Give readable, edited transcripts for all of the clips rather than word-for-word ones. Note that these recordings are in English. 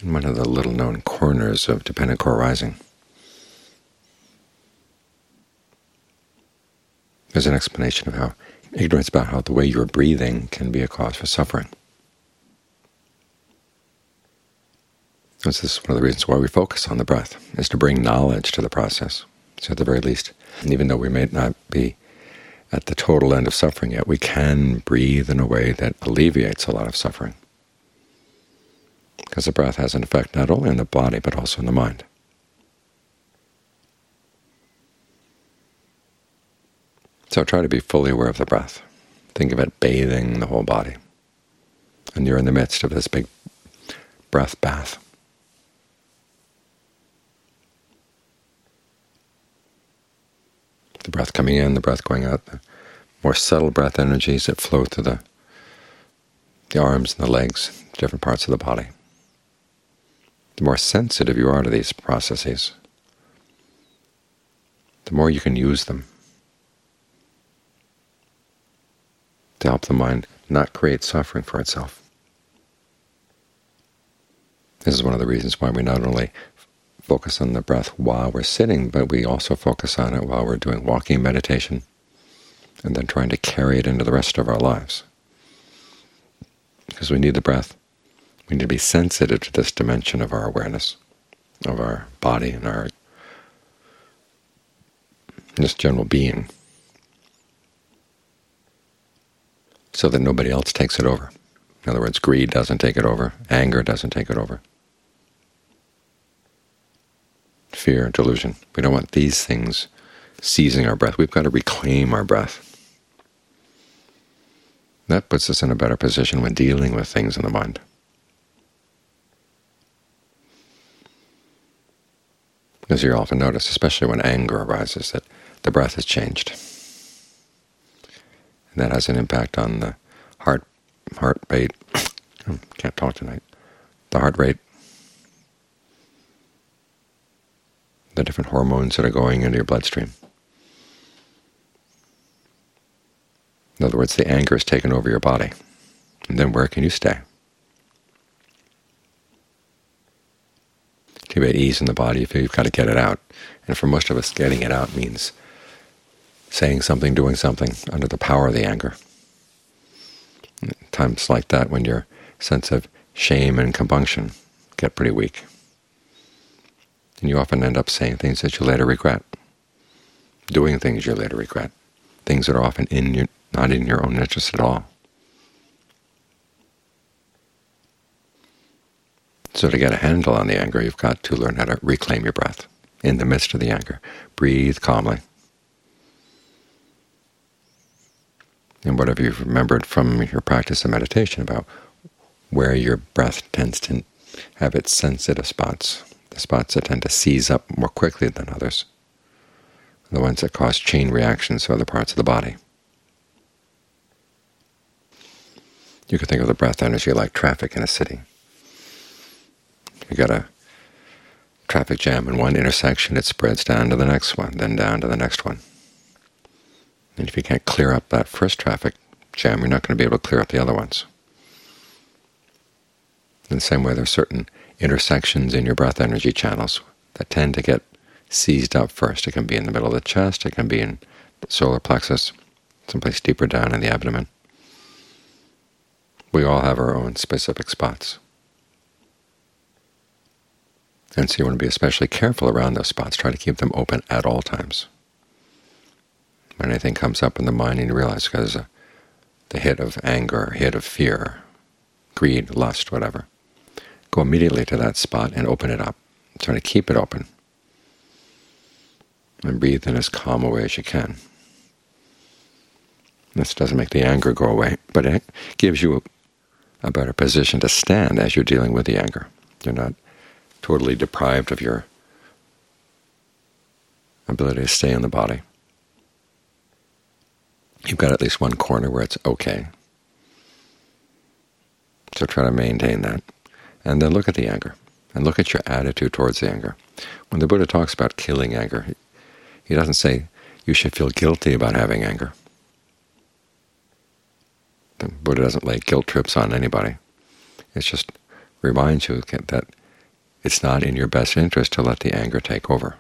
in one of the little-known corners of Dependent Core Rising, there's an explanation of how ignorance about how the way you're breathing can be a cause for suffering. This is one of the reasons why we focus on the breath, is to bring knowledge to the process. So at the very least, even though we may not be at the total end of suffering yet, we can breathe in a way that alleviates a lot of suffering, because the breath has an effect not only on the body but also in the mind. So try to be fully aware of the breath. Think of it bathing the whole body, and you're in the midst of this big breath bath. The breath coming in, the breath going out, the more subtle breath energies that flow through the arms and the legs, different parts of the body. The more sensitive you are to these processes, the more you can use them to help the mind not create suffering for itself. This is one of the reasons why we not only focus on the breath while we're sitting, but we also focus on it while we're doing walking meditation, and then trying to carry it into the rest of our lives. Because we need the breath. We need to be sensitive to this dimension of our awareness, of our body and our just general being, so that nobody else takes it over. In other words, greed doesn't take it over, anger doesn't take it over, fear, delusion. We don't want these things seizing our breath. We've got to reclaim our breath. That puts us in a better position when dealing with things in the mind. As you often notice, especially when anger arises, that the breath has changed. And that has an impact on the heart rate. Can't talk tonight. The heart rate, the different hormones that are going into your bloodstream. In other words, the anger has taken over your body. And then where can you stay? To be at ease in the body, you feel you've got to get it out. And for most of us, getting it out means saying something, doing something under the power of the anger. Times like that, when your sense of shame and compunction get pretty weak, and you often end up saying things that you later regret, doing things you later regret, things that are often not in your own interest at all. So to get a handle on the anger, you've got to learn how to reclaim your breath in the midst of the anger. Breathe calmly. And whatever you've remembered from your practice of meditation about where your breath tends to have its sensitive spots, the spots that tend to seize up more quickly than others, the ones that cause chain reactions to other parts of the body. You could think of the breath energy like traffic in a city. You got a traffic jam in one intersection, it spreads down to the next one, then down to the next one. And if you can't clear up that first traffic jam, you're not going to be able to clear up the other ones. In the same way, there are certain intersections in your breath energy channels that tend to get seized up first. It can be in the middle of the chest, it can be in the solar plexus, someplace deeper down in the abdomen. We all have our own specific spots. And so you want to be especially careful around those spots. Try to keep them open at all times. When anything comes up in the mind and you realize because the hit of anger, hit of fear, greed, lust, whatever, go immediately to that spot and open it up. Try to keep it open. And breathe in as calm a way as you can. This doesn't make the anger go away, but it gives you a better position to stand as you're dealing with the anger. You're not totally deprived of your ability to stay in the body. You've got at least one corner where it's okay. So try to maintain that. And then look at the anger, and look at your attitude towards the anger. When the Buddha talks about killing anger, he doesn't say you should feel guilty about having anger. The Buddha doesn't lay guilt trips on anybody. It just reminds you that it's not in your best interest to let the anger take over.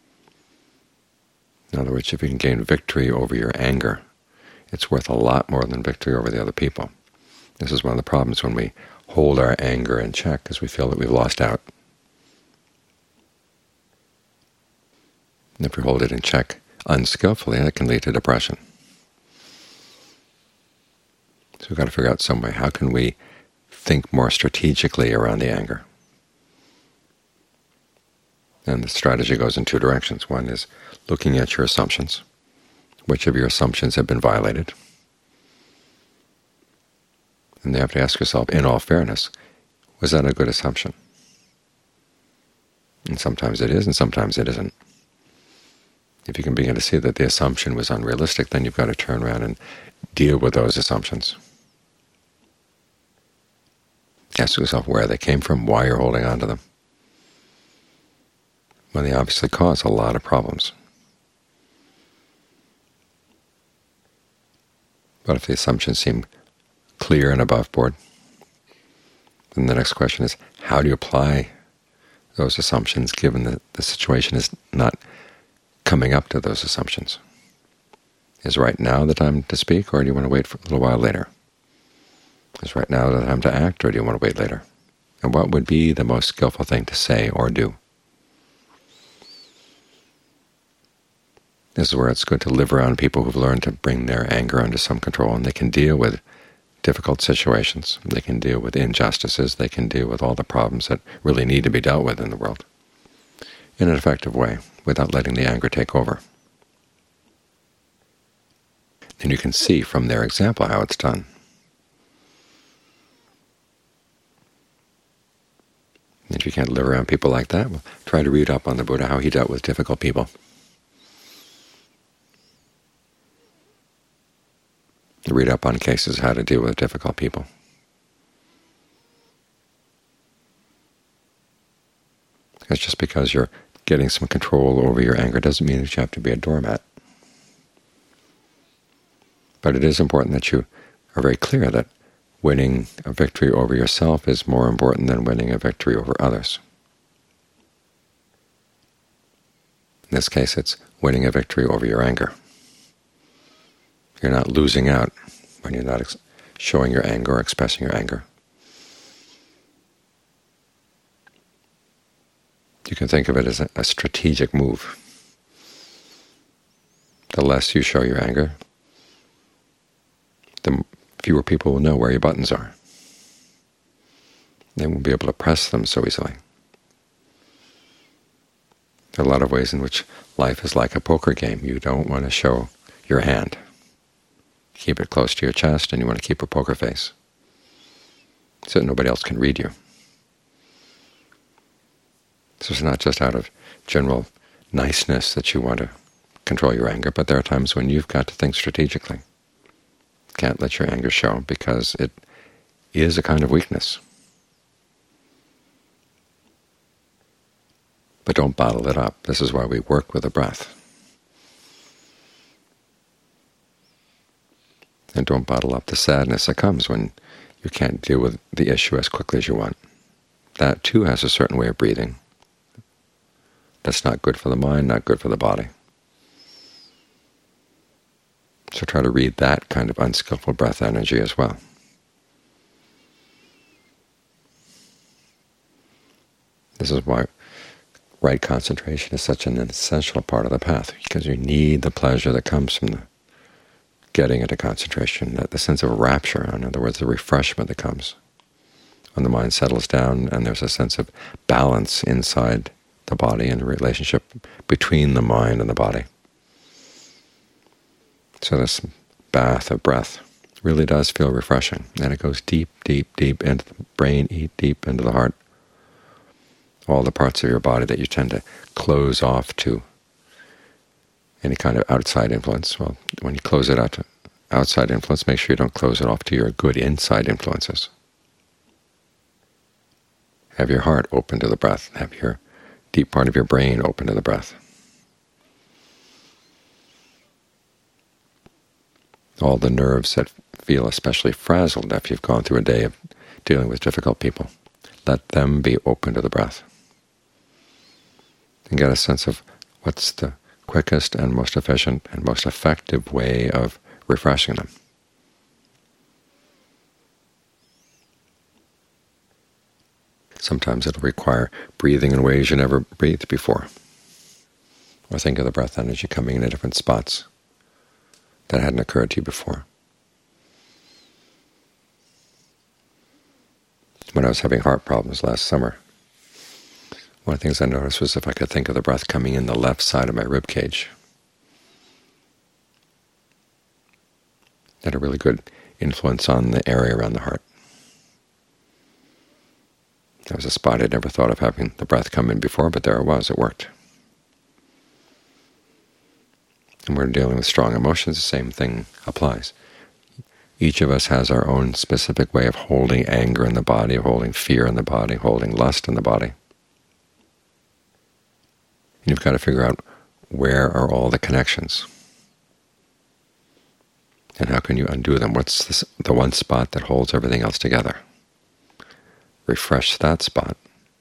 In other words, if you can gain victory over your anger, it's worth a lot more than victory over the other people. This is one of the problems when we hold our anger in check, because we feel that we've lost out. And if we hold it in check unskillfully, that can lead to depression. So we've got to figure out some way. How can we think more strategically around the anger? And the strategy goes in two directions. One is looking at your assumptions. Which of your assumptions have been violated? And you have to ask yourself, in all fairness, was that a good assumption? And sometimes it is, and sometimes it isn't. If you can begin to see that the assumption was unrealistic, then you've got to turn around and deal with those assumptions. Ask yourself where they came from, why you're holding on to them. Well, they obviously cause a lot of problems. But if the assumptions seem clear and above board, then the next question is, how do you apply those assumptions given that the situation is not coming up to those assumptions? Is right now the time to speak, or do you want to wait for a little while later? Is right now the time to act, or do you want to wait later? And what would be the most skillful thing to say or do? This is where it's good to live around people who've learned to bring their anger under some control, and they can deal with difficult situations. They can deal with injustices. They can deal with all the problems that really need to be dealt with in the world in an effective way without letting the anger take over. And you can see from their example how it's done. If you can't live around people like that, well, try to read up on the Buddha, how he dealt with difficult people. Read up on cases how to deal with difficult people. Because just because you're getting some control over your anger doesn't mean that you have to be a doormat. But it is important that you are very clear that winning a victory over yourself is more important than winning a victory over others. In this case, it's winning a victory over your anger. You're not losing out when you're not showing your anger or expressing your anger. You can think of it as a strategic move. The less you show your anger, the fewer people will know where your buttons are. They won't be able to press them so easily. There are a lot of ways in which life is like a poker game. You don't want to show your hand. Keep it close to your chest, and you want to keep a poker face so that nobody else can read you. So it's not just out of general niceness that you want to control your anger, but there are times when you've got to think strategically. You can't let your anger show because it is a kind of weakness. But don't bottle it up. This is why we work with the breath. And don't bottle up the sadness that comes when you can't deal with the issue as quickly as you want. That, too, has a certain way of breathing. That's not good for the mind, not good for the body. So try to read that kind of unskillful breath energy as well. This is why right concentration is such an essential part of the path, because you need the pleasure that comes from the getting into concentration, the sense of rapture, in other words, the refreshment that comes when the mind settles down and there's a sense of balance inside the body and the relationship between the mind and the body. So this bath of breath really does feel refreshing, and it goes deep, deep, deep into the brain, deep into the heart, all the parts of your body that you tend to close off to any kind of outside influence. Well, when you close it out to outside influence, make sure you don't close it off to your good inside influences. Have your heart open to the breath. Have your deep part of your brain open to the breath. All the nerves that feel especially frazzled after you've gone through a day of dealing with difficult people, let them be open to the breath. and get a sense of what's the quickest and most efficient and most effective way of refreshing them. Sometimes it'll require breathing in ways you never breathed before. Or think of the breath energy coming into different spots that hadn't occurred to you before. When I was having heart problems last summer, one of the things I noticed was if I could think of the breath coming in the left side of my rib cage, it had a really good influence on the area around the heart. That was a spot I'd never thought of having the breath come in before, but there it was. It worked. And we're dealing with strong emotions, the same thing applies. Each of us has our own specific way of holding anger in the body, holding fear in the body, holding lust in the body. And you've got to figure out where are all the connections, and how can you undo them? What's the one spot that holds everything else together? Refresh that spot,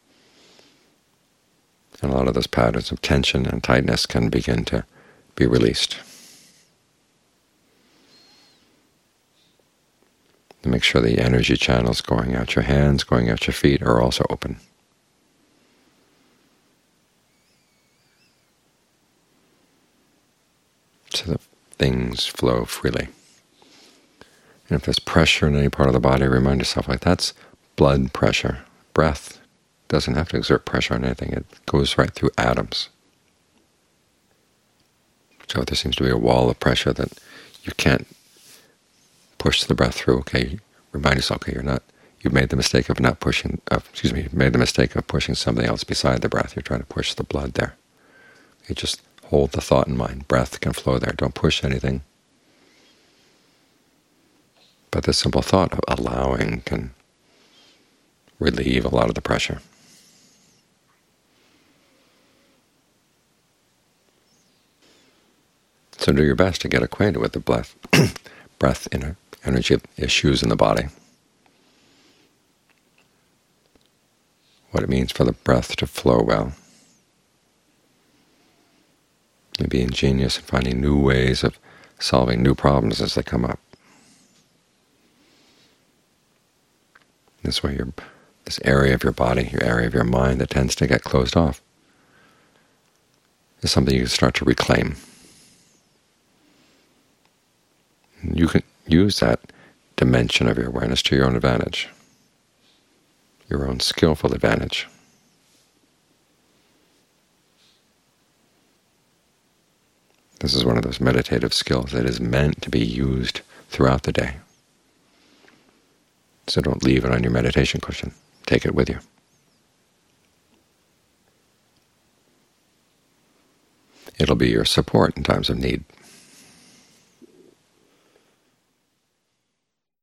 and a lot of those patterns of tension and tightness can begin to be released. And make sure the energy channels going out your hands, going out your feet are also open. So that things flow freely. And if there's pressure in any part of the body, remind yourself, like, that's blood pressure. Breath doesn't have to exert pressure on anything. It goes right through atoms. So if there seems to be a wall of pressure that you can't push the breath through, okay, remind yourself, okay, you've made the mistake of you've made the mistake of pushing something else beside the breath. You're trying to push the blood there. You just hold the thought in mind. Breath can flow there. Don't push anything. But the simple thought of allowing can relieve a lot of the pressure. So do your best to get acquainted with the breath energy issues in the body. What it means for the breath to flow well. And be ingenious in finding new ways of solving new problems as they come up. This way, this area of your body, your area of your mind that tends to get closed off, is something you can start to reclaim. You can use that dimension of your awareness to your own advantage, your own skillful advantage. This is one of those meditative skills that is meant to be used throughout the day. So don't leave it on your meditation cushion. Take it with you. It'll be your support in times of need.